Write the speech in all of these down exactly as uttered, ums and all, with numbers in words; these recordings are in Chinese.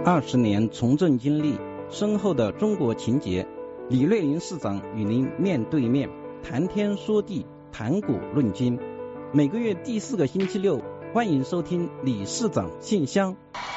二十年从政经历，深厚的中国情结，李瑞林市长与您面对面谈天说地，谈古论今。每个月第四个星期六，欢迎收听李市长信箱。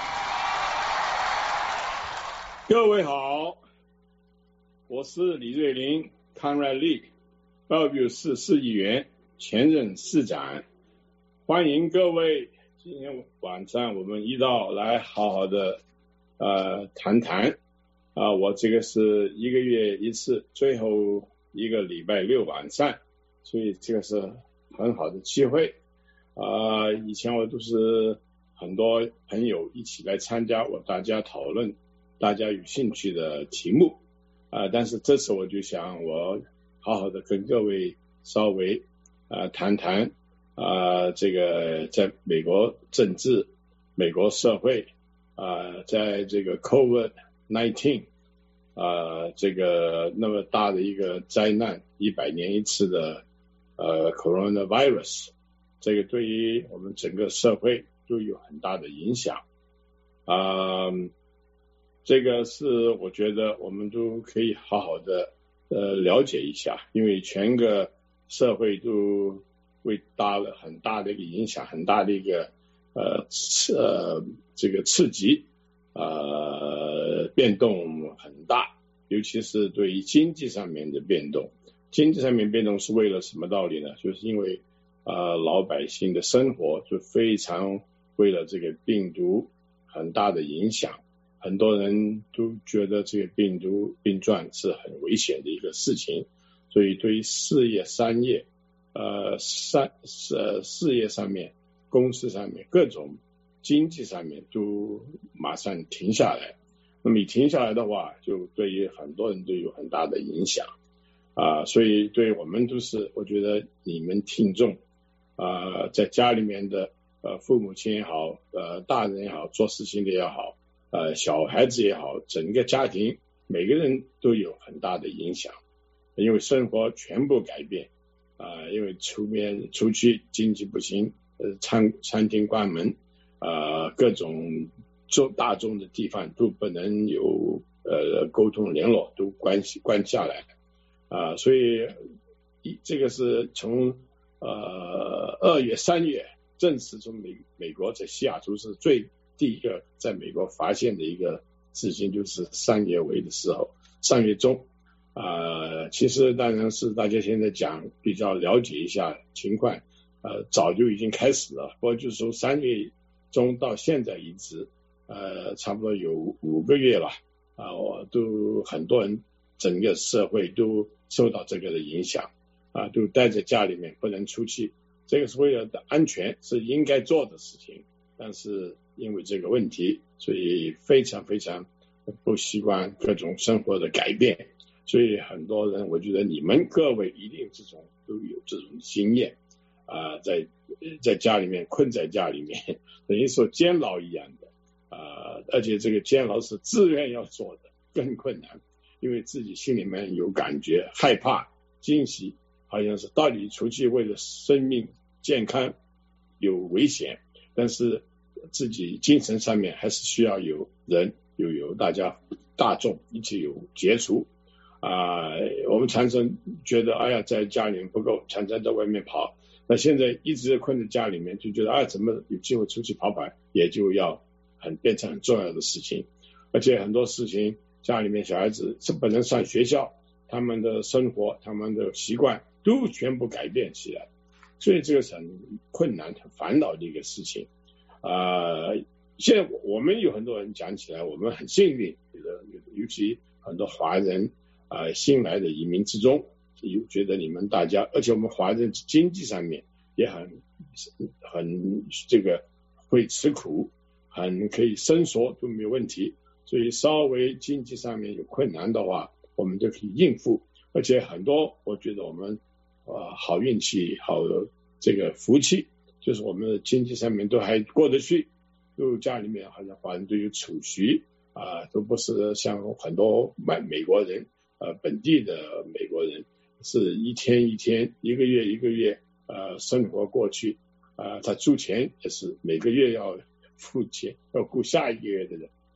各位好，我是李瑞林 Conrad Leak， Bellevue 市市议员，前任市长。欢迎各位，今天晚上我们一道来好好的呃谈谈啊、呃，我这个是一个月一次，最后一个礼拜六晚上，所以这个是很好的机会啊、呃。以前我都是很多朋友一起来参加，我大家讨论大家有兴趣的题目啊、呃，但是这次我就想我好好的跟各位稍微啊、呃、谈谈啊、呃，这个在美国政治、美国社会啊、呃，在这个 COVID 十九 啊，这个那么大的一个灾难，一百年一次的呃 coronavirus， 这个对于我们整个社会都有很大的影响啊、呃。这个是我觉得我们都可以好好的呃了解一下，因为全个社会都会大了很大的一个影响，很大的一个呃刺呃这个刺激呃变动很大，尤其是对于经济上面的变动。经济上面变动是为了什么道理呢？就是因为呃老百姓的生活就非常为了这个病毒很大的影响，很多人都觉得这个病毒病状是很危险的一个事情，所以对于事业商业呃商呃事业上面、公司上面、各种经济上面都马上停下来。那么你停下来的话，就对于很多人都有很大的影响啊、呃，所以对我们都是，我觉得你们听众啊、呃，在家里面的呃父母亲也好，呃大人也好，做事情的也好，呃小孩子也好，整个家庭每个人都有很大的影响，因为生活全部改变啊、呃，因为出面出去经济不行，呃餐餐厅关门，呃各种众大众的地方都不能有呃沟通联络，都关系关下来啊、呃，所以这个是从呃二月三月正式从美美国在西雅图是最第一个在美国发现的一个事情，就是三月尾的时候，三月中啊、呃，其实当然是大家现在讲比较了解一下情况，呃，早就已经开始了，不过就是从三月中到现在一直，呃，差不多有五个月了啊，我都很多人整个社会都受到这个的影响啊，都待在家里面不能出去，这个是为了的安全，是应该做的事情，但是因为这个问题，所以非常非常不习惯各种生活的改变，所以很多人，我觉得你们各位一定这种都有这种经验啊、呃，在在家里面困在家里面，等于说监牢一样的啊、呃，而且这个监牢是自愿要做的，更困难，因为自己心里面有感觉，害怕、惊喜，好像是到底出去为了生命健康有危险，但是自己精神上面还是需要有人有有大家大众一起有接触啊、呃。我们常常觉得哎呀在家里面不够，常常在外面跑，那现在一直困在家里面，就觉得啊怎么有机会出去跑跑，也就要很变成很重要的事情。而且很多事情家里面小孩子是不能上学校，他们的生活他们的习惯都全部改变起来，所以这个是很困难很烦恼的一个事情啊、呃。现在我们有很多人讲起来我们很幸运，尤其很多华人啊、呃、新来的移民之中，有觉得你们大家，而且我们华人经济上面也很很这个会吃苦，很可以伸缩都没有问题，所以稍微经济上面有困难的话，我们就可以应付。而且很多我觉得我们呃好运气好这个福气，就是我们的经济上面都还过得去，都家里面好像华人都有储蓄啊、呃，都不是像很多美美国人呃本地的美国人是一天一天一个月一个月呃生活过去啊、呃，他出钱也是每个月要付钱，要付下一个月的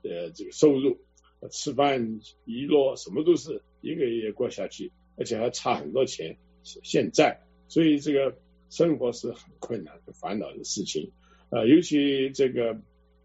呃这个收入，吃饭娱乐什么都是一个月过下去，而且还差很多钱现在，所以这个生活是很困难很烦恼的事情。呃，尤其这个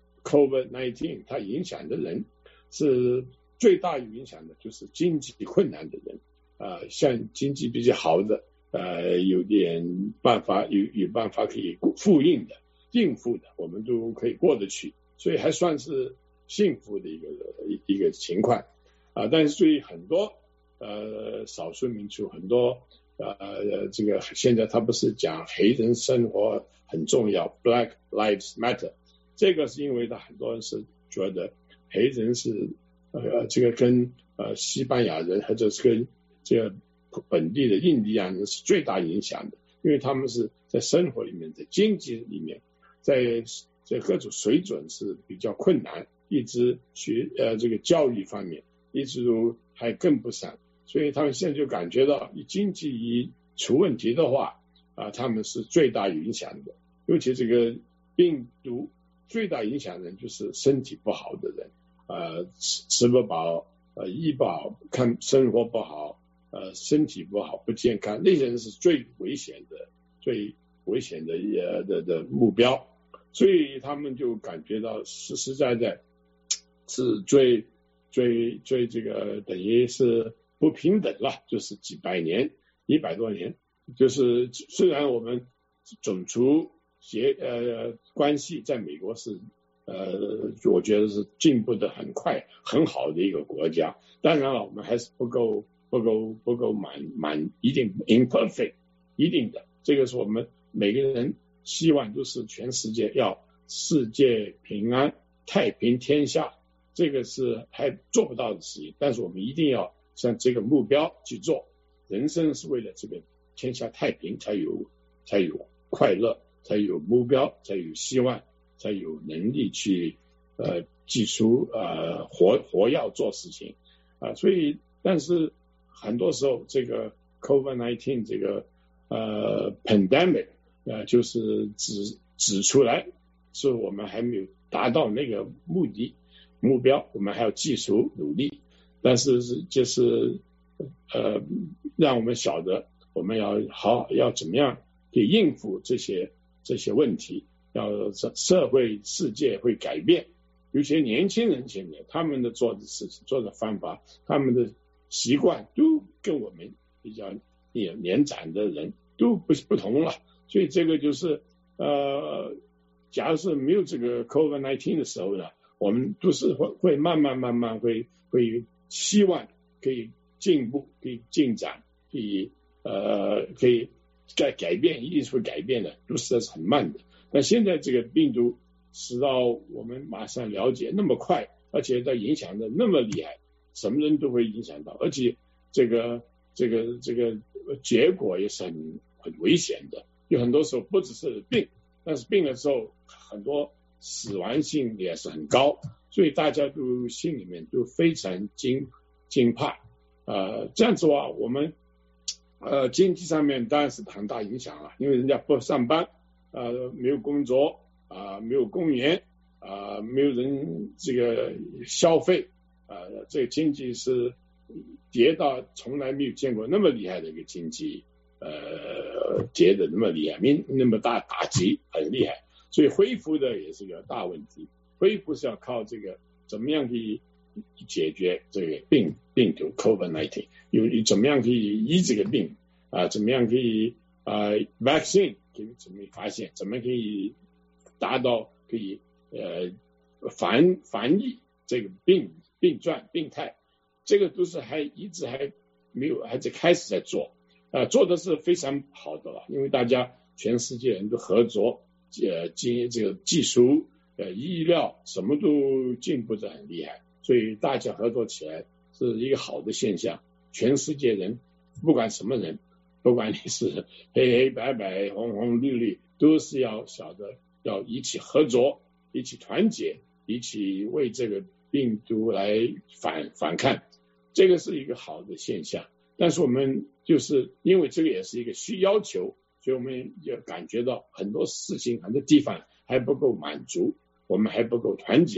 COVID 十九 它影响的人是最大影响的就是经济困难的人，呃，像经济比较好的，呃，有点办法有有办法可以复印的应付的，我们都可以过得去，所以还算是幸福的一个一个情况啊、呃。但是对于很多呃少数民族，很多呃这个现在他不是讲黑人生活很重要 ，Black Lives Matter， 这个是因为他很多人是觉得黑人是呃这个跟呃西班牙人或者是跟这个本地的印第安人是最大影响的，因为他们是在生活里面，在经济里面，在在各种水准是比较困难，一直学呃这个教育方面一直都还跟不上，所以他们现在就感觉到经济一出问题的话啊、呃，他们是最大影响的。尤其这个病毒最大影响人就是身体不好的人，呃吃吃不饱，呃医不好，看生活不好，呃身体不好不健康，那些人是最危险的最危险的呃的的目标，所以他们就感觉到实实在在是最最最这个等于是不平等了，就是几百年一百多年，就是虽然我们种族结呃关系在美国是呃我觉得是进步的很快很好的一个国家，当然了我们还是不够不够不够满满一定 imperfect 一定的，这个是我们每个人希望都是全世界要世界平安太平天下，这个是还做不到的事情，但是我们一定要向这个目标去做，人生是为了这个天下太平才有才有快乐，才有目标，才有希望，才有能力去呃技术呃活活要做事情啊、呃，所以但是很多时候这个 COVID 十九 这个呃 pandemic 呃就是指指出来是我们还没有达到那个目的目标，我们还要继续努力，但是是就是呃让我们晓得我们要好要怎么样去应付这些这些问题，要社会世界会改变，有些年轻人现在他们的做的事情做的方法他们的习惯都跟我们比较年年长的人都不不同了，所以这个就是呃假如是没有这个 COVID 十九 的时候呢，我们都是会会慢慢慢慢会会希望可以进步可以进展可以呃可以改改变，一定是会改变的，都是很慢的，但现在这个病毒使到我们马上了解那么快，而且它影响的那么厉害，什么人都会影响到，而且这个这个这个结果也是很很危险的，有很多时候不只是病，但是病的时候很多死亡性也是很高，所以大家都心里面都非常惊惊怕，呃这样子的话我们呃经济上面当然是很大影响了，因为人家不上班，呃没有工作啊、呃，没有公园啊、呃，没有人这个消费啊、呃，这个经济是跌到从来没有见过那么厉害的一个经济，呃，跌的那么厉害，没那么大打击，很厉害，所以恢复的也是个大问题。恢复是要靠这个怎么样可以解决这个病病毒 COVID 十九，有怎么样可以医这个病啊、呃，怎么样可以啊、呃、vaccine 可以怎么发现，怎么可以达到可以呃防防疫这个病病状病态，这个都是还一直还没有还在开始在做，呃做的是非常好的了，因为大家全世界人都合作，呃经这个技术呃医疗什么都进步得很厉害，所以大家合作起来是一个好的现象，全世界人不管什么人，不管你是黑黑白白红红绿绿，都是要晓得要一起合作，一起团结，一起为这个病毒来反反抗，这个是一个好的现象。但是我们就是因为这个也是一个需要求，所以我们也感觉到很多事情很多地方还不够满足，我们还不够团结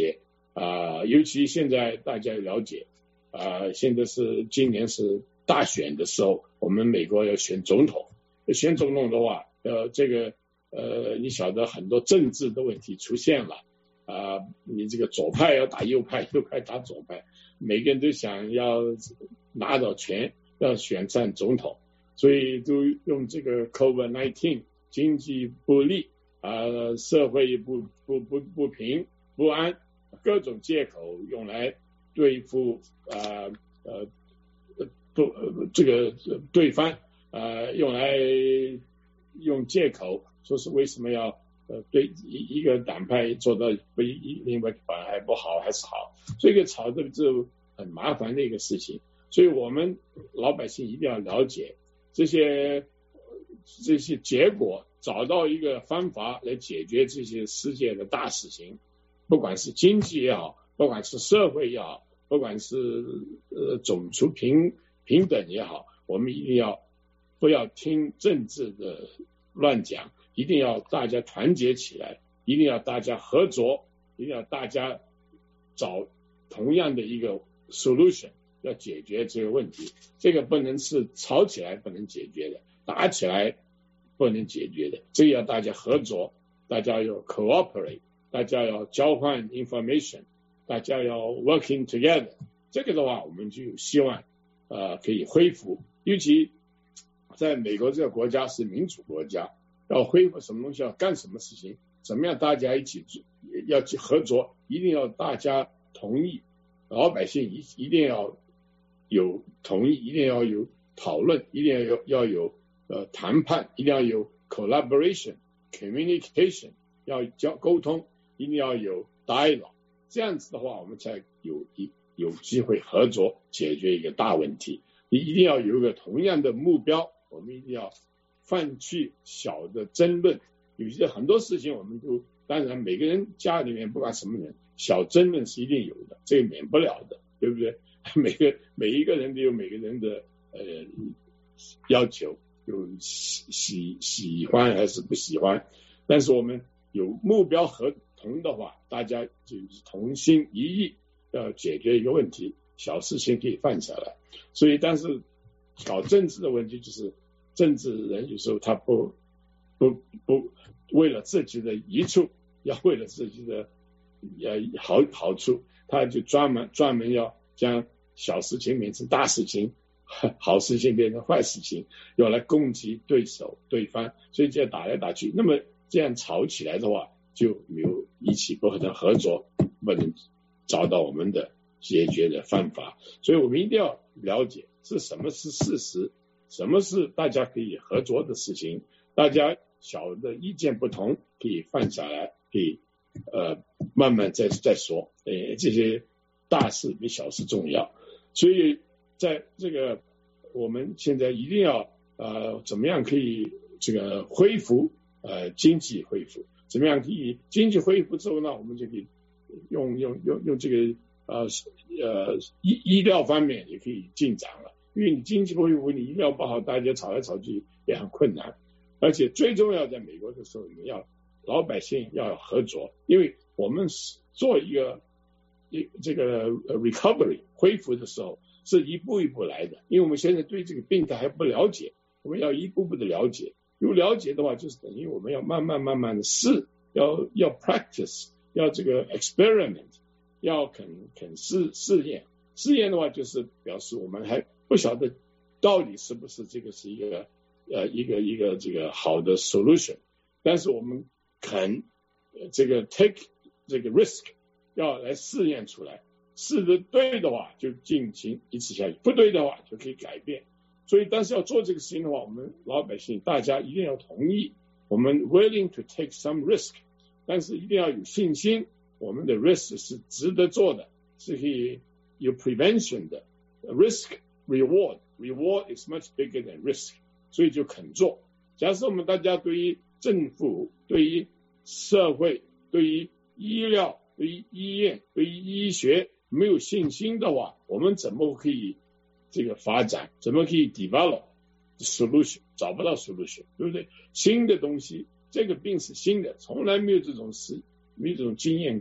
啊、呃，尤其现在大家了解啊、呃，现在是今年是大选的时候，我们美国要选总统，选总统的话，呃，这个呃，你晓得很多政治的问题出现了啊、呃，你这个左派要打右派，右派打左派，每个人都想要拿到权，要选上总统，所以都用这个 COVID 十九 经济不利啊、呃，社会不不不不平不安，各种借口用来对付啊呃不、呃、这个对方啊，用来用借口说是为什么要呃对一一个党派做到不一另外反而还不好还是好，这个吵这个就很麻烦的一个事情，所以我们老百姓一定要了解这些这些结果，找到一个方法来解决这些世界的大事情，不管是经济也好，不管是社会也好，不管是呃种族平平等也好，我们一定要不要听政治的乱讲，一定要大家团结起来，一定要大家合作，一定要大家找同样的一个 solution， 要解决这个问题。这个不能是吵起来不能解决的，打起来不能解决的，这个要大家合作，大家要 cooperate， 大家要交换 information， 大家要 working together， 这个的话我们就希望呃可以恢复，尤其在美国这个国家是民主国家，要恢复什么东西，要干什么事情，怎么样大家一起要去合作，一定要大家同意，老百姓一一定要有同意，一定要有讨论，一定要有要有呃谈判，一定要有 collaboration communication， 要交沟通，一定要有 dialogue， 这样子的话我们才有一有机会合作解决一个大问题。你一定要有一个同样的目标，我们一定要放弃小的争论，有些很多事情我们都当然每个人家里面不管什么人，小争论是一定有的，这个免不了的，对不对？每个每一个人都有每个人的呃要求，有喜喜喜欢还是不喜欢，但是我们有目标合同的话，大家就是同心一意要解决一个问题，小事情可以放下来。所以但是搞政治的问题就是政治人有时候他不不不为了自己的益处，要为了自己的呃好好处，他就专门专门要将小事情变成大事情，好事情变成坏事情，要来攻击对手对方，所以这样打来打去，那么这样吵起来的话就没有一起不可能合作，不能找到我们的解决的方法。所以我们一定要了解是什么是事实，什么是大家可以合作的事情，大家小的意见不同可以放下来，可以呃慢慢再再说，呃这些大事比小事重要。所以在这个我们现在一定要呃怎么样可以这个恢复呃经济恢复，怎么样可以经济恢复之后呢，我们就可以用用用用这个呃呃医医疗方面也可以进展了，因为你经济不恢复，你医疗不好，大家吵来吵去也很困难。而且最重要在美国的时候，你要老百姓要合作，因为我们做一个一这个 recovery 恢复的时候是一步一步来的，因为我们现在对这个病态还不了解，我们要一步步的了解，有了解的话就是等于我们要慢慢慢慢的试，要要 practice， 要这个 experiment， 要肯肯试试验，试验的话就是表示我们还不晓得到底是不是这个是一个呃一个一个这个好的 solution， 但是我们肯这个 take 这个 risk， 要来试验出来，试的对的话就进行一次下去，不对的话就可以改变。所以但是要做这个事情的话，我们老百姓大家一定要同意，我们 willing to take some risk， 但是一定要有信心，我们的 risk 是值得做的，是可以有 prevention 的 risk reward reward is much bigger than risk， 所以就肯做。假设我们大家对于政府、对于社会、对于医疗、对于医院、对于医学没有信心的话，我们怎么可以这个发展，怎么可以 develop solution， 找不到 solution， 对不对？新的东西，这个病是新的，从来没有这种事，没有这种经验过，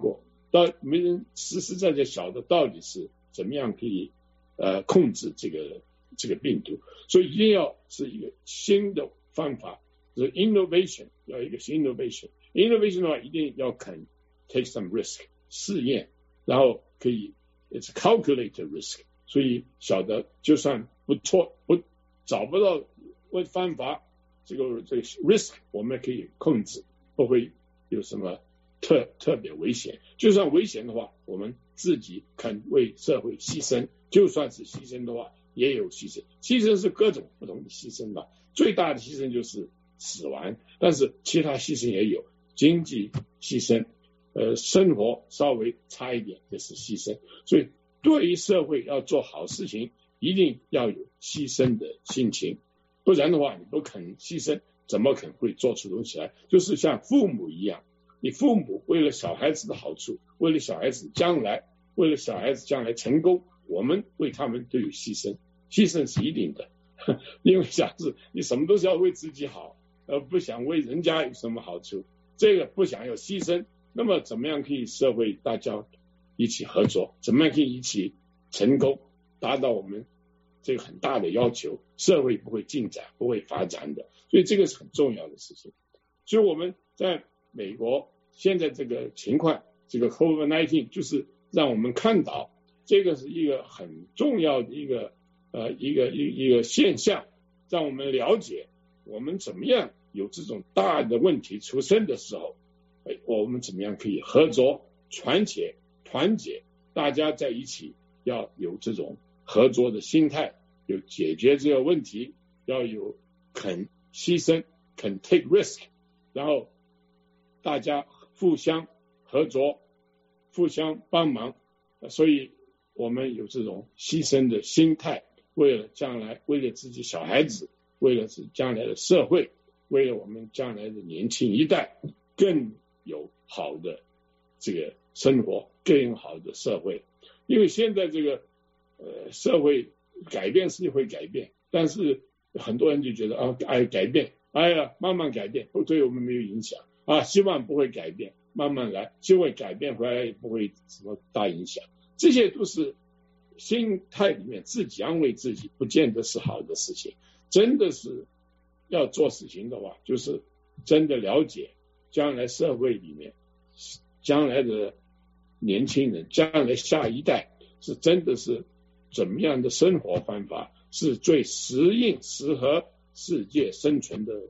到没人实实在在晓得到底是怎么样可以呃控制这个这个病毒，所以一定要是一个新的方法，就是 innovation， 要一个新 innovation。innovation 的话，一定要肯 take some risk 试验，然后可以 it's calculated risk， 所以晓得就算不错不找不到方法，这个这个 risk 我们可以控制，不会有什么特特别危险。就算危险的话，我们自己肯为社会牺牲，就算是牺牲的话，也有牺牲。牺牲是各种不同的牺牲吧，最大的牺牲就是死亡，但是其他牺牲也有，经济牺牲，呃，生活稍微差一点，这是牺牲。所以对于社会要做好事情，一定要有牺牲的心情，不然的话，你不肯牺牲，怎么可能会做出东西来？就是像父母一样，你父母为了小孩子的好处，为了小孩子将来，为了小孩子将来成功，我们为他们都有牺牲，牺牲是一定的，因为小孩子你什么都是要为自己好，而不想为人家有什么好处，这个不想要牺牲，那么怎么样可以社会大家一起合作，怎么样可以一起成功，达到我们这个很大的要求，社会不会进展，不会发展的，所以这个是很重要的事情。所以我们在美国现在这个情况，这个 COVID 十九 就是让我们看到这个是一个很重要的一个呃一个一一个现象，让我们了解我们怎么样有这种大的问题出生的时候，哎，我们怎么样可以合作、团结、团结，大家在一起要有这种合作的心态，有解决这个问题，要有肯牺牲、肯 take risk， 然后大家互相合作、互相帮忙，所以我们有这种牺牲的心态，为了将来，为了自己小孩子，为了将来的社会，为了我们将来的年轻一代更有好的这个生活，更有好的社会。因为现在这个呃社会改变是会改变，但是很多人就觉得啊，哎改变，哎呀慢慢改变，对我们没有影响啊，希望不会改变，慢慢来，就会改变回来也不会什么大影响。这些都是心态里面自己安慰自己，不见得是好的事情。真的是要做事情的话，就是真的了解将来社会里面将来的年轻人，将来下一代是真的是怎么样的生活方法是最适应适合世界生存的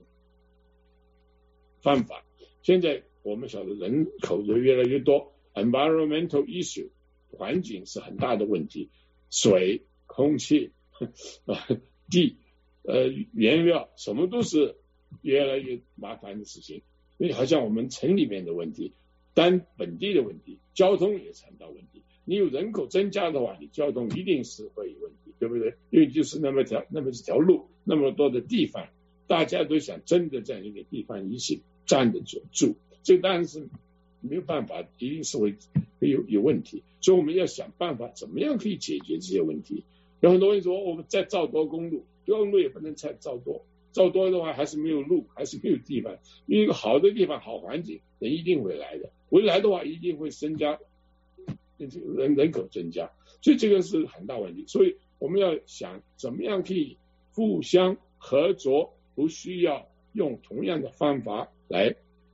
方法。现在我们晓得人口的越来越多， environmental issue 环境是很大的问题，水、空气、地、呃原料什么都是越来越麻烦的事情。因为好像我们城里面的问题，单本地的问题，交通也是很大问题。你有人口增加的话，你交通一定是会有问题，对不对？因为就是那么条那么几条路，那么多的地方，大家都想真的在那个地方一起站得住，这当然是没有办法，一定是会有有问题。所以我们要想办法，怎么样可以解决这些问题。有很多人说，我们再造多公路，公路也不能再造多，造多的话还是没有路，还是没有地方。因为好的地方、好环境，人一定会来的。回来的话，一定会增加人人口增加，所以这个是很大问题。所以我们要想怎么样可以互相合作，不需要用同样的方法来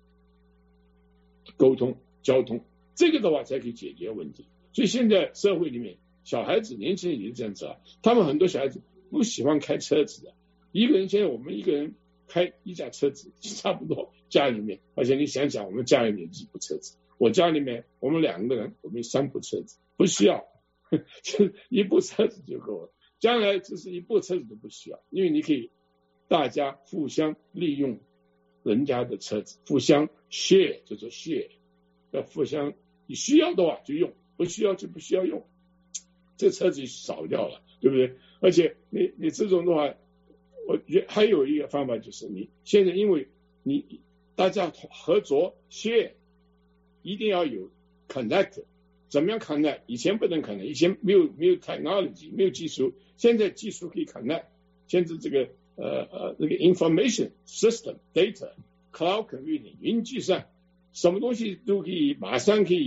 沟通交通，这个的话才可以解决问题。所以现在社会里面，小孩子年轻人也是这样子啊，他们很多小孩子不喜欢开车子的，一个人现在我们一个人开一架车子差不多，家里面，而且你想想我们家里面几部车子，我家里面我们两个人，我们三部车子，不需要就一部车子就够了，将来就是一部车子都不需要，因为你可以大家互相利用人家的车子，互相 share 就做 share， 要互相你需要的话就用，不需要就不需要用，这车子少掉了，对不对？而且你你这种的话，我觉得还有一个方法就是你现在因为你大家合作 share， 一定要有 connect， 怎么样 connect？ 以前不能 connect， 以前没有没有 technology， 没有技术，现在技术可以 connect， 现在这个呃呃那个 information system data cloud computing 云计算，什么东西都可以马上可以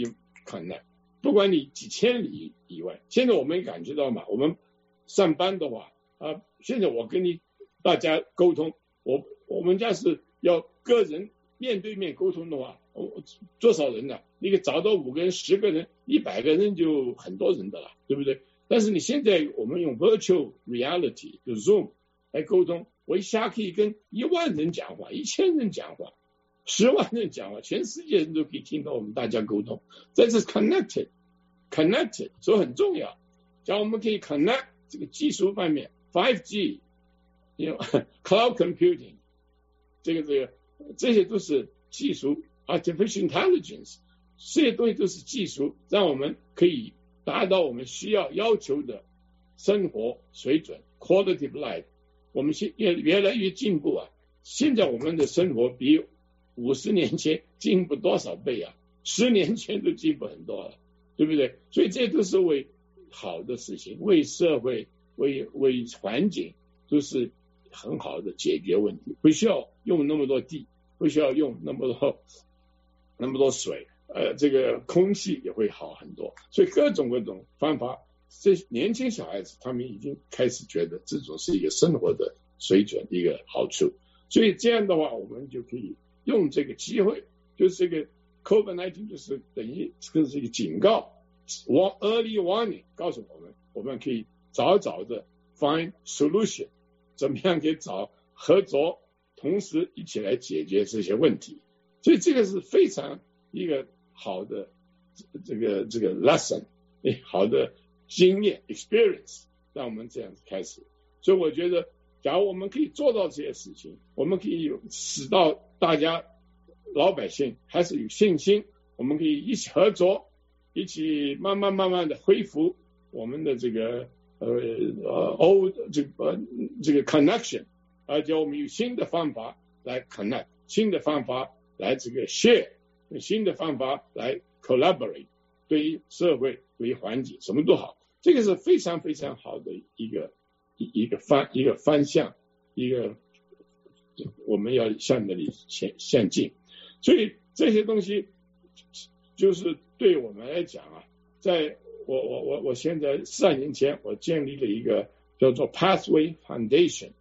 connect， 不管你几千里以外。现在我们感觉到嘛，我们上班的话啊，现在我跟你大家沟通，我我们家是要个人面对面沟通的话，我多少人呢、啊？你可以找到五个人、十个人、一百个人就很多人的了，对不对？但是你现在我们用 virtual reality 就 Zoom 来沟通，我一下可以跟一万人讲话、一千人讲话、十万人讲话，全世界人都可以听到我们大家沟通。这是 connected connected， 所以很重要。讲我们可以 connect 这个技术方面 ，five G， you know, cloud computing， 这个这个这些都是技术 ，artificial intelligence， 这些东西都是技术，让我们可以达到我们需要要求的生活水准 quality of life。我们现越越来越进步啊！现在我们的生活比五十年前进步多少倍啊？十年前都进步很多了，对不对？所以这都是为好的事情，为社会、为为环境，都是很好的解决问题。不需要用那么多地，不需要用那么多那么多水。呃，这个空气也会好很多，所以各种各种方法，这年轻小孩子他们已经开始觉得这种是一个生活的水准，一个好处。所以这样的话，我们就可以用这个机会，就是这个 COVID 十九 就是等于这是一个警告 ，early warning， 告诉我们，我们可以早早的 find solution， 怎么样可以找合作，同时一起来解决这些问题。所以这个是非常一个好的这个这个 lesson， 好的经验 experience， 让我们这样子开始。所以我觉得，假如我们可以做到这些事情，我们可以有使到大家老百姓还是有信心，我们可以一起合作，一起慢慢慢慢的恢复我们的这个呃呃 old 这个这个 connection， 而且我们有新的方法来 connect， 新的方法来这个 share。新的方法来 collaborate， 对于社会、对于环境，什么都好，这个是非常非常好的一个一个方一个方向，一个我们要向那里前向进。所以这些东西就是对我们来讲啊，在我我我我现在四十年前，我建立了一个叫做 Pathway Foundation，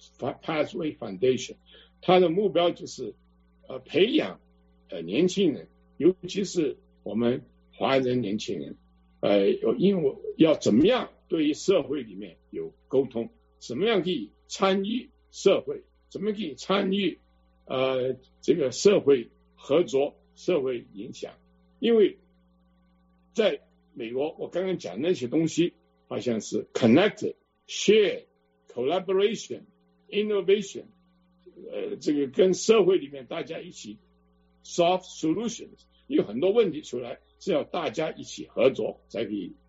Pathway Foundation， 它的目标就是呃培养。呃，年轻人，尤其是我们华人年轻人，呃，因为要怎么样对于社会里面有沟通，怎么样可以参与社会，怎么可以参与呃这个社会合作、社会影响。因为在美国，我刚刚讲那些东西，好像是 connected、share、collaboration、innovation， 呃，这个跟社会里面大家一起。Solve solutions， 有很多问题出来是要大家一起合作才可以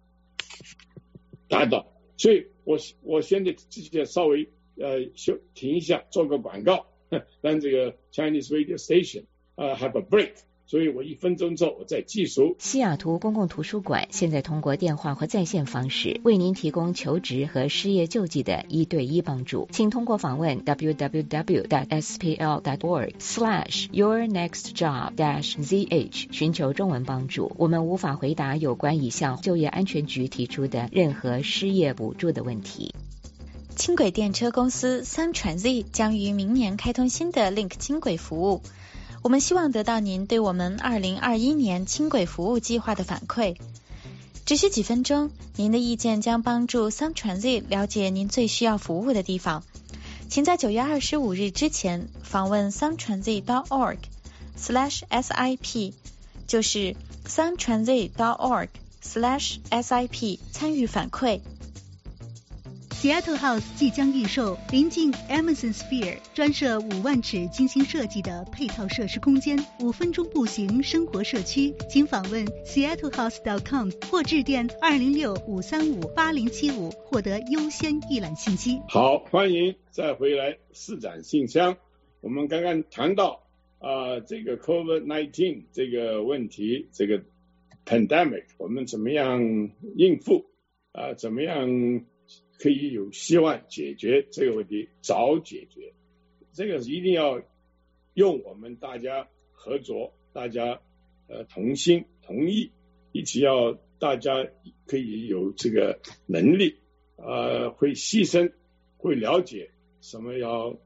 达到。所以我我现在之前稍微呃休停一下，做个广告，让这个 Chinese radio station 呃 have a break。所以我一分钟之后我再继续。 西雅图公共图书馆现在通过电话或在线方式为您提供求职和失业救济的一对一帮助，请通过访问 double-u double-u double-u dot s p l dot org slash your next job dash z h 寻求中文帮助。我们无法回答有关已向就业安全局提出的任何失业补助的问题。 轻轨电车公司 Sun Transit 将于明年开通新的 Link 轻轨服务。我们希望得到您对我们二零二一年轻轨服务计划的反馈。只需几分钟，您的意见将帮助 Sun Transit 了解您最需要服务的地方。请在九月二十五日之前访问 suntransit dot org slash S I P， 就是 suntransit dot org slash S I P 参与反馈。 Seattle House 即将预售，临近 Amazon Sphere， 专设五万尺精心设计的配套设施空间，五分钟步行生活社区。请访问 seattle house dot com 或致电二零六五三五八零七五获得优先预览信息。 好，欢迎再回来市长信箱。我们刚刚谈到啊、呃，这个 COVID 十九 这个问题，这个 pandemic 我们怎么样应付啊、呃？怎么样？可以有希望解决这个问题，早解决，这个一定要用我们大家合作，大家呃同心同意，一起要大家可以有这个能力，呃，会牺牲，会了解什么要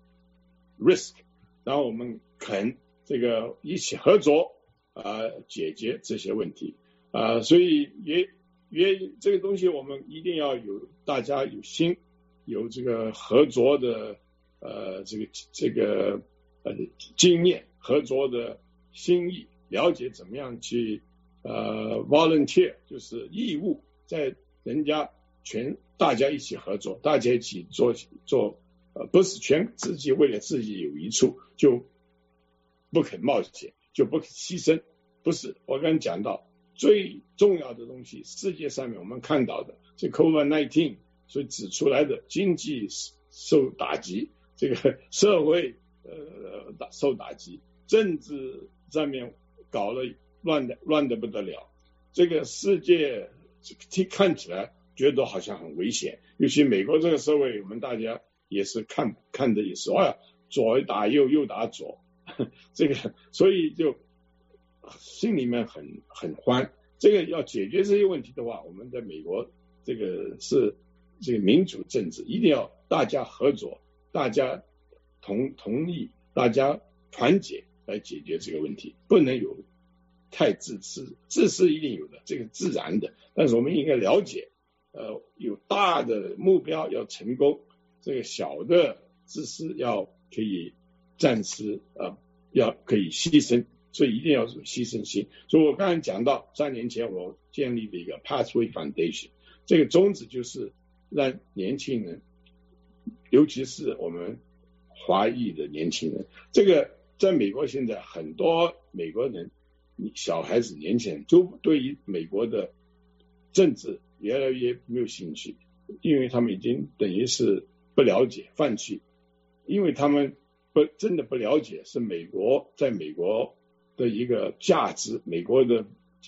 risk， 然后我们肯这个一起合作啊、呃，解决这些问题啊、呃，所以也也这个东西我们一定要有大家有心，有这个合作的呃这个这个呃经验，合作的心意，了解怎么样去呃 volunteer 就是义务，在人家全大家一起合作，大家一起做做。呃，不是全自己为了自己有益处就不肯冒险，就不肯牺牲，不是。我刚刚讲到最重要的东西，世界上面我们看到的这 COVID 十九 所以指出来的经济受打击，这个社会呃受打击，政治上面搞了乱的乱的不得了，这个世界看起来觉得好像很危险，尤其美国这个社会，我们大家也是看看的也是，哎呀，左打右，右打左，这个所以就心里面很很欢。这个要解决这些问题的话，我们在美国这个是这个民主政治，一定要大家合作，大家同同意，大家团结来解决这个问题，不能有太自私，自私一定有的，这个自然的，但是我们应该了解，呃，有大的目标要成功。这个小的自私要可以暂时呃要可以牺牲，所以一定要有牺牲心。所以我刚才讲到三年前我建立了一个 Pathway Foundation， 这个宗旨就是让年轻人，尤其是我们华裔的年轻人，这个在美国现在很多美国人小孩子年轻人都对于美国的政治越来越没有兴趣，因为他们已经等于是不了解放弃，因为他们不真的不了解是美国在美国的一个价值，美国的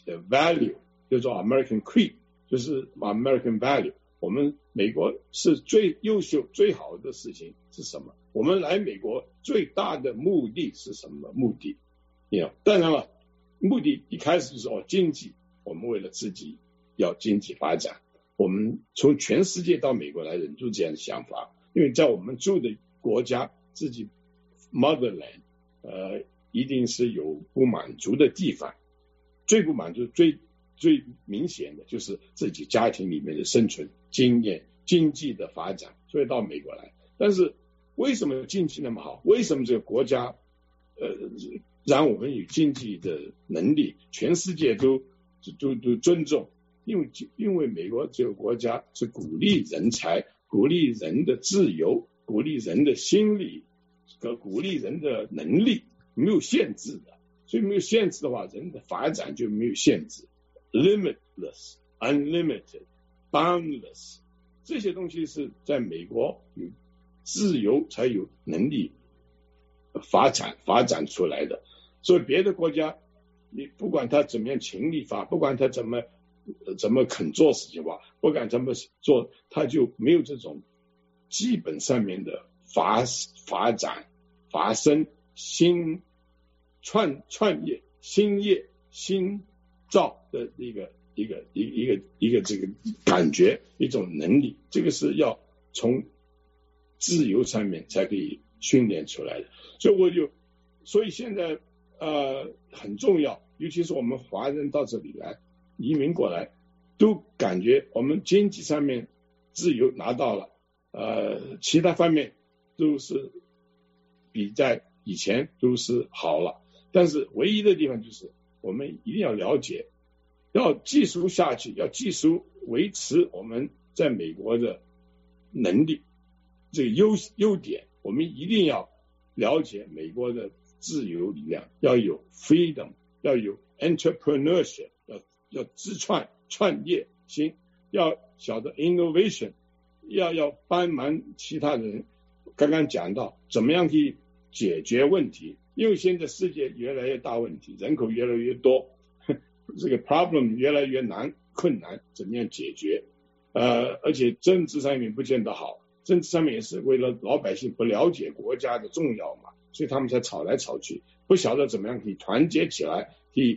value 叫做 American Creed， 就是 American value。我们美国是最优秀最好的事情是什么？我们来美国最大的目的是什么目的？你看，当然了，目的一开始就是哦经济，我们为了自己要经济发展。我们从全世界到美国来人都这样的想法，因为在我们住的国家自己 motherland 呃一定是有不满足的地方，最不满足最最明显的就是自己家庭里面的生存经验经济的发展，所以到美国来。但是为什么经济那么好？为什么这个国家呃让我们有经济的能力，全世界都都都尊重？因为因为美国这个国家是鼓励人才，鼓励人的自由，鼓励人的心理和鼓励人的能力，没有限制的。所以没有限制的话，人的发展就没有限制。Limitless, unlimited, boundless， 这些东西是在美国有自由才有能力发展发展出来的。所以别的国家，你不管他怎么样勤力发，不管他怎么怎么肯做事情吧，不敢怎么做，他就没有这种基本上面的发发展、发生、新创创业、新业、新造的一个一个一一个一个这个感觉，一种能力，这个是要从自由上面才可以训练出来的。所以我就，所以现在呃很重要，尤其是我们华人到这里来。移民过来都感觉我们经济上面自由拿到了，呃，其他方面都是比在以前都是好了，但是唯一的地方就是我们一定要了解，要继续下去，要继续维持我们在美国的能力，这个优优点，我们一定要了解美国的自由力量，要有 freedom， 要有 entrepreneurship，要自创创业心，要晓得 innovation， 要要帮忙其他人。刚刚讲到怎么样可以解决问题，因为现在世界越来越大问题，人口越来越多，这个 problem 越来越难困难，怎么样解决？呃，而且政治上面不见得好，政治上面也是为了老百姓不了解国家的重要嘛，所以他们才吵来吵去，不晓得怎么样可以团结起来，可以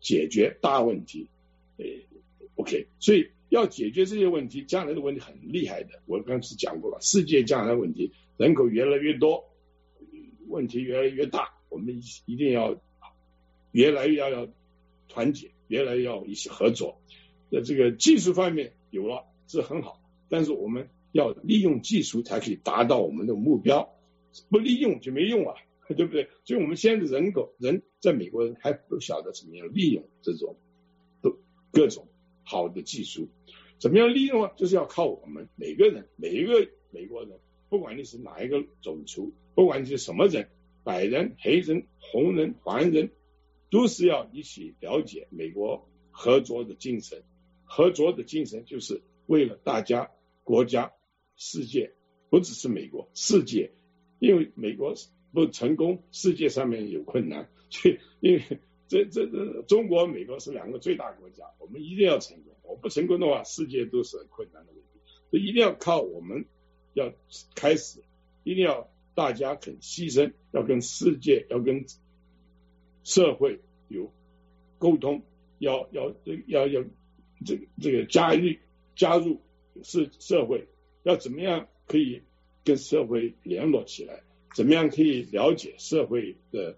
解决大问题。呃 OK， 所以要解决这些问题，将来的问题很厉害的。我刚才讲过了，世界将来的问题，人口越来越多，问题越来越大，我们一定要越来越要团结，越来越要一起合作。那这个技术方面有了，这很好，但是我们要利用技术才可以达到我们的目标，不利用就没用啊，对不对？所以我们现在的人口人在美国人还不晓得怎么样利用这种各种好的技术，怎么样利用啊？就是要靠我们每个人，每一个美国人，不管你是哪一个种族，不管你是什么人，白人、黑人、红人、黄人，都是要一起了解美国合作的精神。合作的精神就是为了大家、国家、世界，不只是美国，世界，因为美国不成功，世界上面有困难，所以因为这这这中国、美国是两个最大国家，我们一定要成功。我不成功的话，世界都是很困难的问题，所以一定要靠我们要开始，一定要大家肯牺牲，要跟世界、要跟社会有沟通，要要要要这个这个加入加入是社会，要怎么样可以跟社会联络起来，怎么样可以了解社会的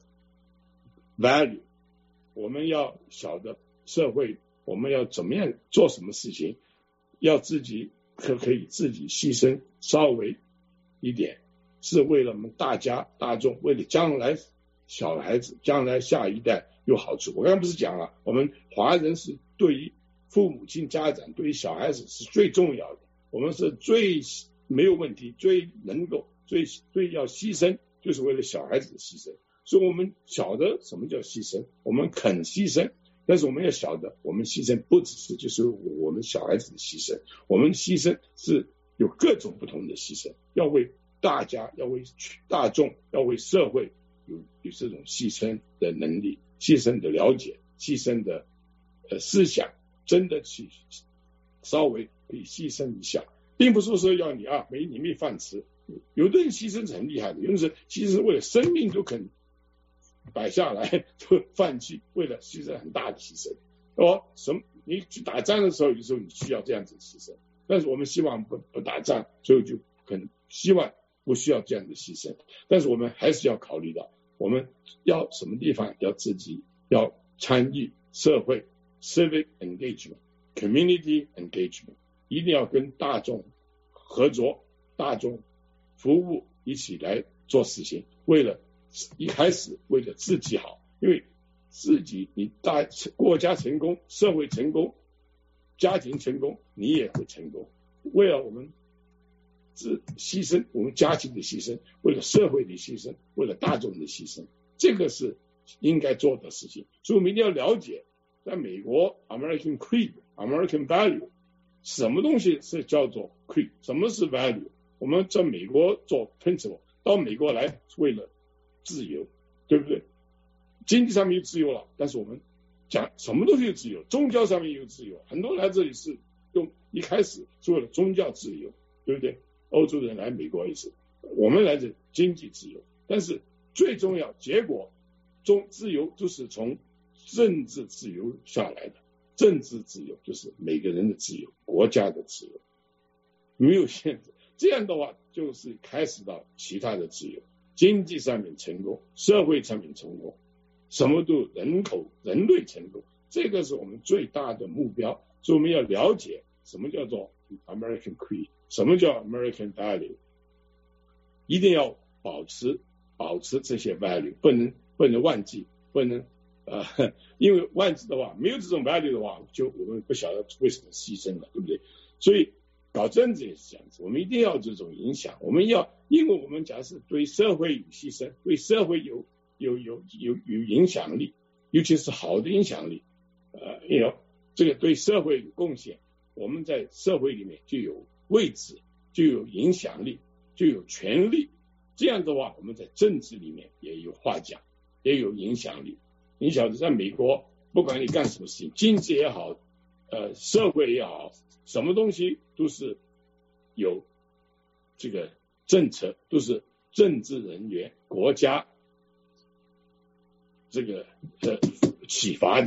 value。我们要晓得社会，我们要怎么样做什么事情，要自己可可以自己牺牲稍微一点，是为了我们大家大众，为了将来小孩子将来下一代有好处。我刚刚不是讲了，我们华人是对于父母亲家长对于小孩子是最重要的，我们是最没有问题，最能够最最要牺牲，就是为了小孩子的牺牲。所以我们晓得什么叫牺牲，我们肯牺牲，但是我们要晓得，我们牺牲不只是就是我们小孩子的牺牲，我们牺牲是有各种不同的牺牲，要为大家，要为大众，要为社会有有这种牺牲的能力，牺牲的了解，牺牲的呃思想，真的去稍微可以牺牲一下，并不是说要你啊没你没饭吃，有的人牺牲是很厉害的，有的人其实是为了生命都肯摆下来，就放弃，为了牺牲很大的牺牲。哦，什么？你去打仗的时候，有时候你需要这样子牺牲，但是我们希望不不打仗，所以就很希望不需要这样的牺牲。但是我们还是要考虑到，我们要什么地方要自己要参与社会 civic engagement、community engagement， 一定要跟大众合作，大众服务一起来做事情，为了一开始为了自己好，因为自己你大国家成功，社会成功，家庭成功，你也会成功。为了我们自牺牲，我们家庭的牺牲，为了社会的牺牲，为了大众的牺牲，这个是应该做的事情。所以我们一定要了解，在美国 American Creed、American Value， 什么东西是叫做 Creed， 什么是 Value？ 我们在美国做 Principle， 到美国来为了自由，对不对？经济上面有自由了，但是我们讲什么东西有自由？宗教上面有自由，很多人来这里是用一开始是为了宗教自由，对不对？欧洲人来美国也是，我们来自经济自由，但是最重要结果中自由就是从政治自由下来的。政治自由就是每个人的自由，国家的自由，没有限制。这样的话就是开始到其他的自由，经济上面成功，社会上面成功，什么都人口人类成功，这个是我们最大的目标。所以我们要了解什么叫做 American Creed， 什么叫 American Value， 一定要保持保持这些 value， 不能不能忘记，不能呃，因为忘记的话，没有这种 value 的话，就我们不晓得为什么牺牲了，对不对？所以搞政治也是这样子，我们一定要这种影响，我们要，因为我们假设对社会有牺牲，对社会有有有有有影响力，尤其是好的影响力，呃，有这个对社会有贡献，我们在社会里面就有位置，就有影响力，就有权利。这样的话，我们在政治里面也有话讲，也有影响力。你晓得，在美国，不管你干什么事情，经济也好，呃，社会也好，什么东西都是有这个政策，都是政治人员、国家这个呃启发的。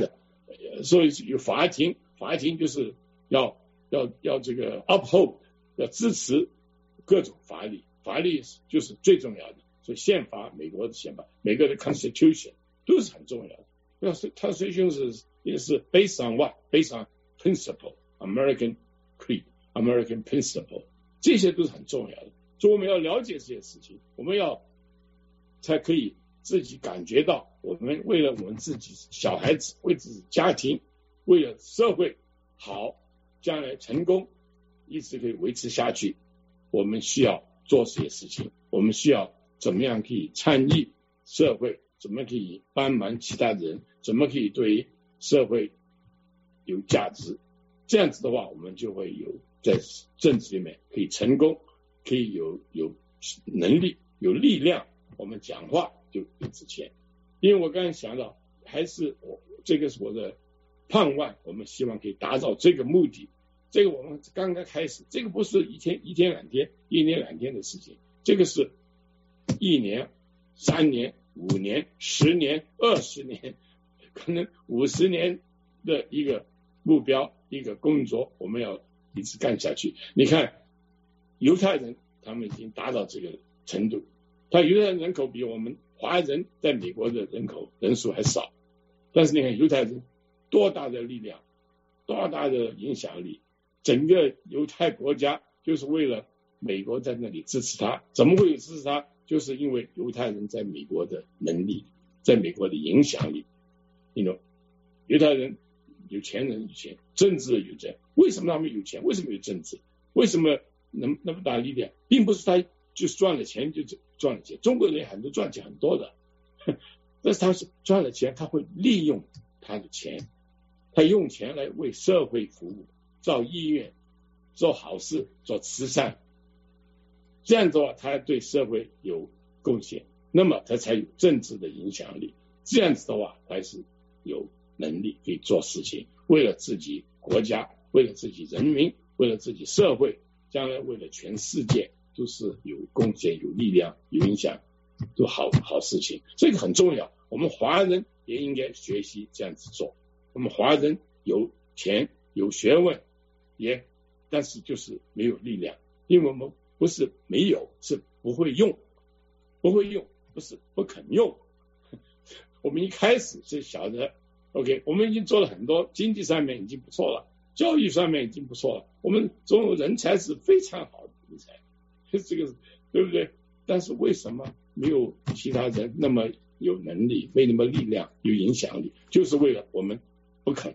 所以有法庭，法庭就是要要要这个 uphold， 要支持各种法律，法律就是最重要的。所以宪法，美国的宪法，美国的 constitution 都是很重要的。要是 constitution 是也是 based on what？ based on principle， American creed， American principle， 这些都是很重要的。所以我们要了解这些事情，我们要才可以自己感觉到，我们为了我们自己小孩子，为自己家庭，为了社会好，将来成功，一直可以维持下去，我们需要做这些事情，我们需要怎么样可以参与社会，怎么可以帮忙其他人，怎么可以对社会有价值，这样子的话，我们就会有在政治里面可以成功，可以有有能力，有力量，我们讲话就有值钱。因为我刚才想到，还是我这个是我的盼望，我们希望可以达到这个目的。这个我们刚刚开始，这个不是一天一天两天一年两天的事情，这个是一年三年五年十年二十年，可能五十年的一个目标，一个工作，我们要一直干下去。你看犹太人他们已经达到这个程度，他犹太人人口比我们华人在美国的人口人数还少，但是你看犹太人多大的力量，多大的影响力，整个犹太国家就是为了美国在那里支持他。怎么会有支持他？就是因为犹太人在美国的能力，在美国的影响力。你 you know, 犹太人有钱人有钱，政治有钱。为什么他们有钱？为什么有政治？为什么能那么大力量？并不是他就赚了钱就赚了钱，中国人很多赚钱很多的，但是他是赚了钱，他会利用他的钱，他用钱来为社会服务，造医院，做好事，做慈善。这样的话，他对社会有贡献，那么他才有政治的影响力。这样子的话，才是有能力可以做事情，为了自己国家，为了自己人民，为了自己社会，将来为了全世界，都是有贡献、有力量、有影响，都好好事情。这个很重要，我们华人也应该学习这样子做。我们华人有钱、有学问，也但是就是没有力量，因为我们不是没有，是不会用，不会用，不是不肯用。我们一开始是晓得 ，OK， 我们已经做了很多，经济上面已经不错了，教育上面已经不错了，我们中国人才是非常好的人才，这个对不对？但是为什么没有其他人那么有能力，没那么力量，有影响力？就是为了我们不肯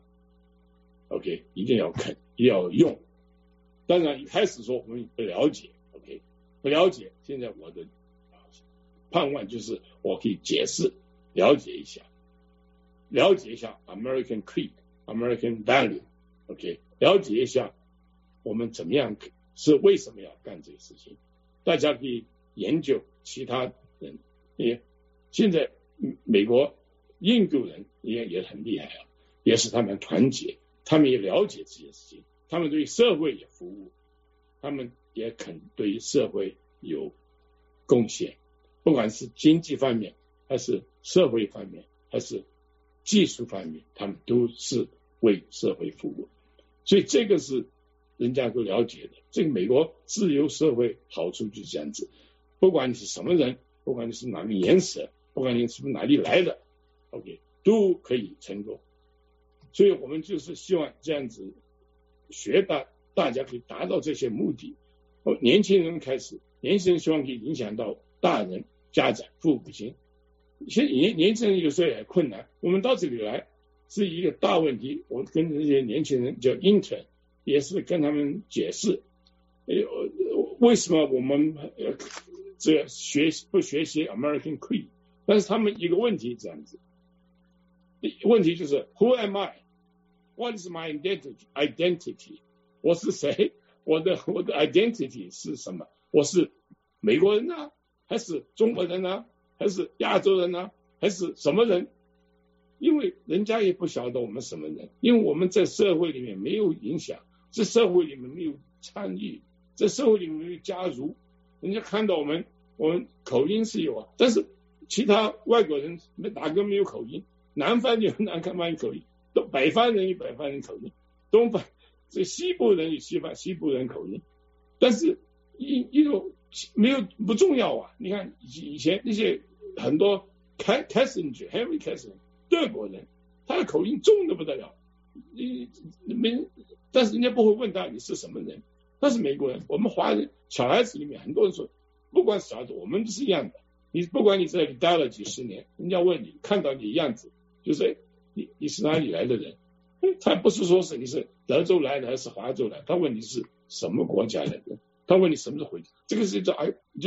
，OK， 一定要肯，一定要用。当然一开始说我们不了解 ，OK， 不了解。现在我的盼望就是我可以解释，了解一下，了解一下 American creed、American value，OK， 了解一下我们怎么样是为什么要干这个事情。大家可以研究其他人，也现在美国、印度人也也很厉害啊，也是他们团结，他们也了解这些事情。他们对社会也服务，他们也肯对社会有贡献，不管是经济方面，还是社会方面，还是技术方面，他们都是为社会服务。所以这个是人家都了解的。这个美国自由社会好处就是这样子，不管你是什么人，不管你是哪个颜色，不管你是哪里来的 ，OK， 都可以成功。所以我们就是希望这样子。学到大家可以达到这些目的，年轻人开始，年轻人希望可以影响到大人、家长、父母亲。现在年年轻人有时候也困难，我们到这里来是一个大问题。我跟这些年轻人叫 intern， 也是跟他们解释，为什么我们这学不学习 American creed？ 但是他们一个问题这样子，问题就是 Who am I？What is my identity? Identity， 我是谁？我的我的 identity 是什么？我是美国人呢，还是中国人呢，还是亚洲人呢，还是什么人？因为人家也不晓得我们什么人，因为我们在社会里面没有影响，在社会里面没有参与，在社会里面没有加入。人家看到我们，我们口音是有啊，但是其他外国人哪个没有口音？南方有南方口音。 都北方人有北方人口音，东方这西部人有西方西部人口音，但是一一种没有不重要啊。你看以前那些很多 Kissinger Henry Kissinger 德国人，他的口音重的不得了，你没，但是人家不会问他你是什么人。但是美国人，我们华人小孩子里面很多人说，不管小孩子，我们都是一样的。你不管你在这里待了几十年，人家问你，看到你的样子，就是你你是哪里来的人？他不是说是你是德州来的还是华州来的，他问你是什么国家来的，他问你什么时候回去，这个是叫叫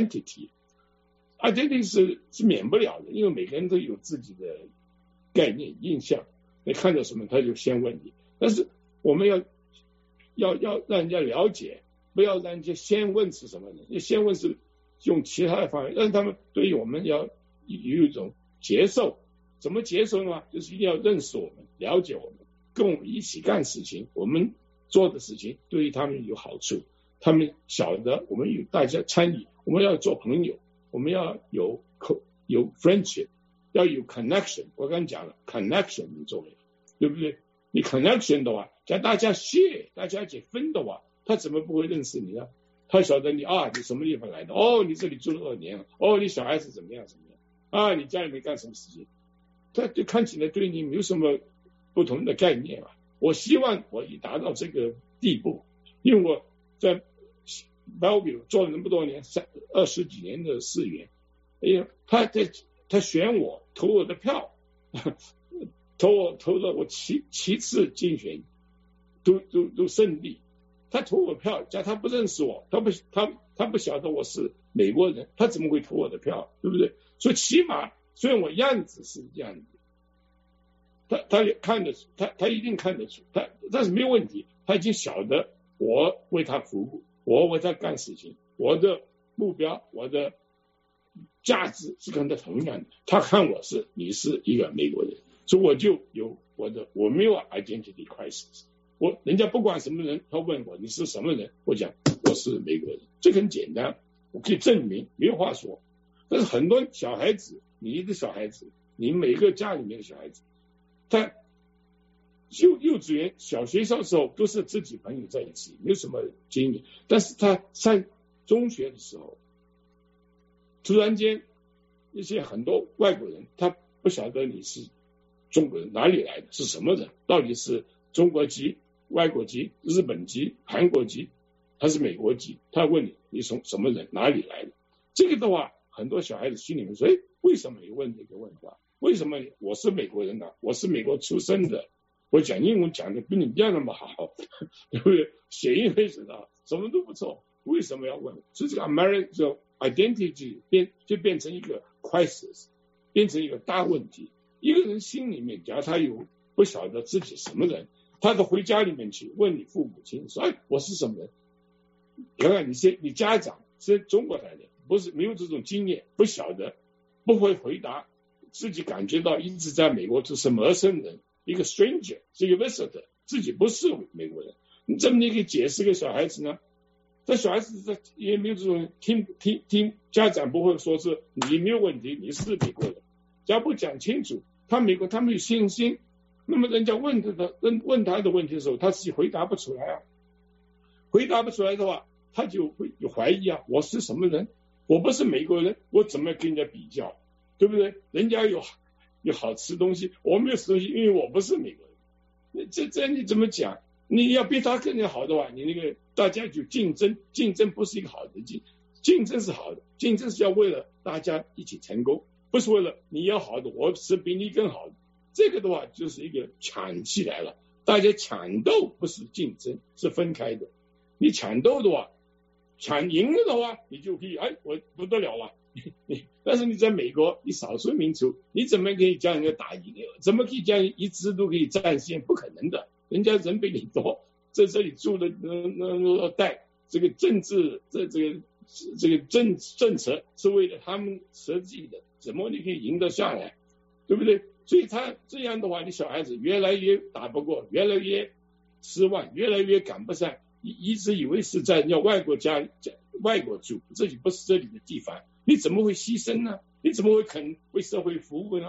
identity。identity 是是免不了的，因为每个人都有自己的概念印象，你看到什么他就先问你。但是我们要要要让人家了解，不要让人家先问是什么人，先问是用其他的方法，让他们对于我们要有一种接受。怎么接受呢？就是一定要认识我们，了解我们，跟我们一起干事情，我们做的事情对于他们有好处，他们晓得我们有大家参与，我们要做朋友，我们要有有 friendship， 要有 connection。我刚才讲了 connection 很重要，对不对？你 connection 的话，叫大家 share， 大家一起分的话，他怎么不会认识你呢？他晓得你啊，你什么地方来的？哦，你这里住了二年了。哦，你小孩子怎么样怎么样？啊，你家里面干什么事情？他就看起来对你没有什么不同的概念啊。我希望我已达到这个地步，因为我在 Bellevue 做了那么多年，三二十几年的市员，哎呀，他在他选我投我的票，投我投了我七七次竞选，都都都胜利。他投我票，假如他不认识我，他不他他不晓得我是美国人，他怎么会投我的票，对不对？所以起码虽然我样子是这样子，他他也看得出，他他一定看得出，他但是没有问题，他已经晓得我为他服务，我为他干事情，我的目标，我的价值是跟他同样的。他看我是你是一个美国人，所以我就有我的我没有 identity crisis。我人家不管什么人，他问我你是什么人，我讲我是美国人，这很简单，我可以证明，没有话说。但是很多小孩子，你的小孩子，你每个家里面的小孩子，他幼幼稚园、小学校的时候都是自己朋友在一起，没有什么经验。但是他上中学的时候，突然间一些很多外国人，他不晓得你是中国人，哪里来的，是什么人，到底是中国籍、外国籍、日本籍、韩国籍还是美国籍，他问你你从什么人，哪里来的。这个的话，很多小孩子心里面说，哎，为什么你问这个问题？为什么我是美国人呢？我是美国出生的，我讲英文讲的比你一样那么好，对不对？写英文写的什么都不错，为什么要问？所以这个 American identity 变就变成一个 crisis， 变成一个大问题。一个人心里面，假如他有不晓得自己什么人，他都回家里面去问你父母亲说，哎，我是什么人？看看你是你家长是中国来的，不是没有这种经验，不晓得，不会回答，自己感觉到一直在美国就是陌生人，一个 stranger， 是一个 visitor， 自己不是美国人。你怎么你可以解释给小孩子呢？这小孩子也没有这种听听听，家长不会说是你没有问题，你是美国人，只要不讲清楚，他美国他没有信心，那么人家问他的问问他的问题的时候，他自己回答不出来啊，回答不出来的话，他就会有怀疑啊，我是什么人？我不是美国人，我怎么跟人家比较？对不对？人家有有好吃东西，我没有吃东西，因为我不是美国人。那这这你怎么讲？你要比他更加好的话，你那个大家就竞争，竞争不是一个好的竞，竞争是好的，竞争是要为了大家一起成功，不是为了你要好的，我是比你更好的。这个的话就是一个抢起来了，大家抢斗不是竞争，是分开的。你抢斗的话，抢赢了的话，你就可以哎，我不得了了。但是你在美国，你少数民族，你怎么可以将人家打赢？怎么可以将一支都可以战线？不可能的，人家人比你多，在这里住的那那那代，这个政治这这个这个政政策是为了他们设计的，怎么你可以赢得下来？对不对？所以他这样的话，你小孩子越来越打不过，越来越失望，越来越赶不上，一一直以为是在人家外国家外国住，这里不是这里的地方。你怎么会牺牲呢？你怎么会肯为社会服务呢？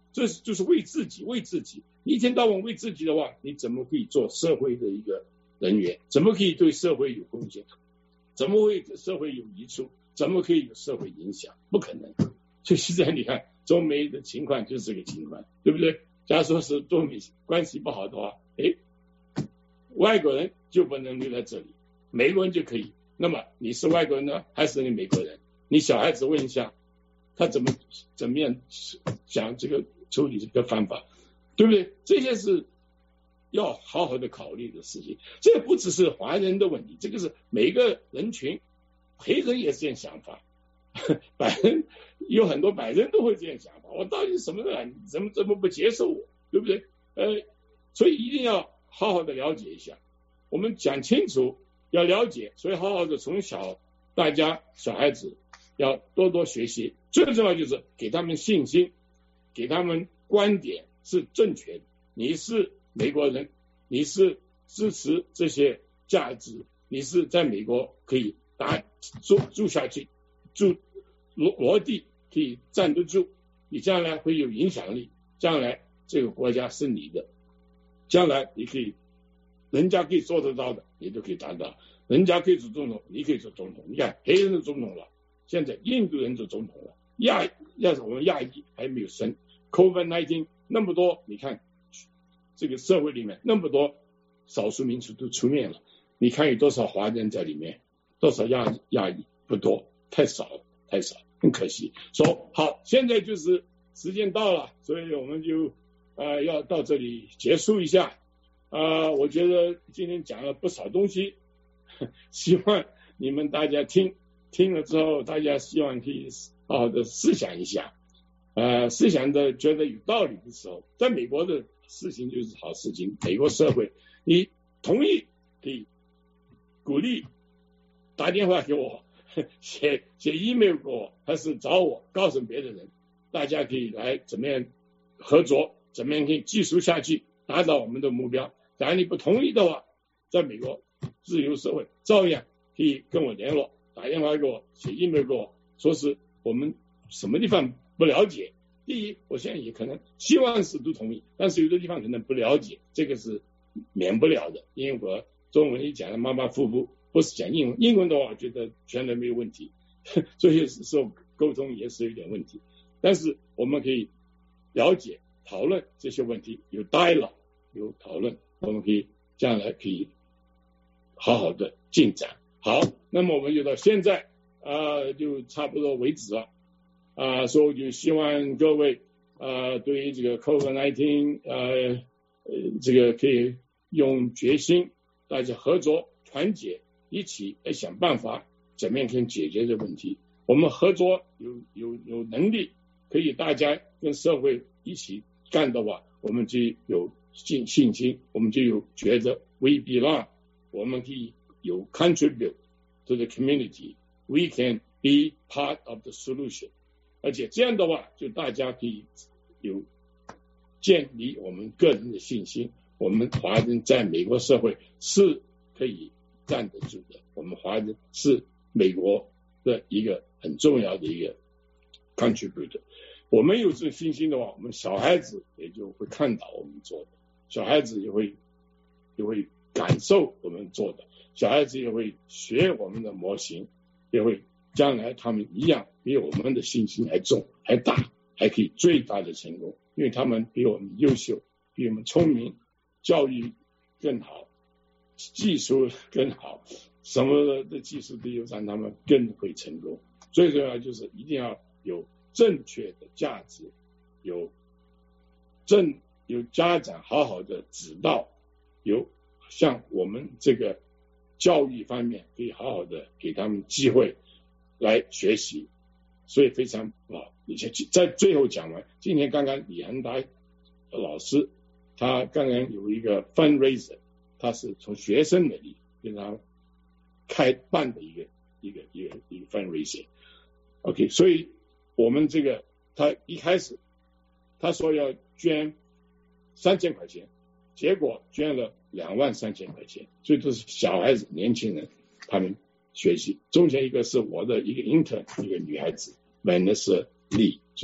这就是为自己，为自己。你一天到晚为自己的话，你怎么可以做社会的一个人员？怎么可以对社会有贡献？怎么会对社会有益处？怎么可以有社会影响？不可能。所以现在你看中美的情况就是这个情况，对不对？假如说是中美关系不好的话，哎，外国人就不能留在这里，美国人就可以。那么你是外国人呢，还是你美国人？你小孩子问一下，他怎么怎么样想这个处理这个方法，对不对？这些是要好好的考虑的事情。这不只是华人的问题，这个是每一个人群，黑人也是这样想法，白人有很多白人都会这样想法。我到底是什么人？你怎么怎么不接受我？对不对？呃，所以一定要好好的了解一下。我们讲清楚，要了解，所以好好的从小大家小孩子要多多学习。最重要就是给他们信心，给他们观点是正确的。你是美国人，你是支持这些价值，你是在美国可以打住住下去，住落落地，可以站得住，你将来会有影响力，将来这个国家是你的，将来你可以，人家可以做得到的，你都可以达到。人家可以做总统，你可以做总统。你看黑人的总统了，现在印度人做总统了，亚要是我们亚裔还没有生 COVID 十九 那么多，你看这个社会里面那么多少数民族都出面了，你看有多少华人在里面，多少亚亚裔？不多，太少了，太少，很可惜。说好，现在就是时间到了，所以我们就呃要到这里结束一下。呃，我觉得今天讲了不少东西，希望你们大家听听了之后，大家希望可以好好的思想一下，呃，思想的觉得有道理的时候，在美国的事情就是好事情，美国社会你同意可以鼓励打电话给我，写写 email 给我，还是找我告诉别的人，大家可以来怎么样合作，怎么样可以继续下去，达到我们的目标。假如你不同意的话，在美国自由社会照样可以跟我联络，打电话给我，写 email 给我，说是我们什么地方不了解。第一，我现在也可能希望是都同意，但是有的地方可能不了解，这个是免不了的。因为我中文一讲的马马虎虎，不是讲英文，英文的话我觉得全然没有问题，所以时候沟通也是有点问题。但是我们可以了解讨论这些问题，有 dialogue 有讨论，我们可以将来可以好好的进展。好，那么我们就到现在呃就差不多为止了啊、呃，所以我就希望各位呃对于这个 COVID 十九 呃这个可以用决心，大家合作团结，一起来想办法怎么样可以解决这个问题。我们合作有有有能力，可以大家跟社会一起干的话，我们就有信信心，我们就有觉得 we belong， 我们可以有 contribute to the community， we can be part of the solution。 而且这样的话，就大家可以有建立我们个人的信心，我们华人在美国社会是可以站得住的，我们华人是美国的一个很重要的一个 contributor。 我们有这种信心的话，我们小孩子也就会看到我们做的，小孩子也会也会感受我们做的，小孩子也会学我们的模型，也会将来他们一样比我们的信心还重还大，还可以最大的成功，因为他们比我们优秀，比我们聪明，教育更好，技术更好，什么的技术都有，让他们更会成功。最重要就是一定要有正确的价值，有正有家长好好的指导，有像我们这个教育方面可以好好的给他们机会来学习，所以非常好。在最后讲完，今天刚刚李恒达老师他刚刚有一个 fundraiser， 他是从学生那里跟他开办的一个一个一个一个 fundraiser。OK， 所以我们这个他一开始他说要捐三千块钱，结果捐了两万三千块钱，所以都是小孩子年轻人他们学习。中间一个是我的一个 intern， 一个女孩子 Vanessa Lee， 所以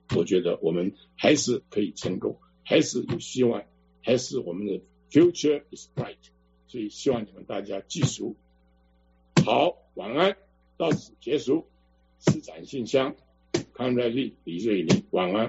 我觉得我们还是可以成功，还是有希望，还是我们的 future is bright。所以希望你们大家记住。好，晚安，到此结束。市长信箱，康瑞丽、李瑞玲，晚安。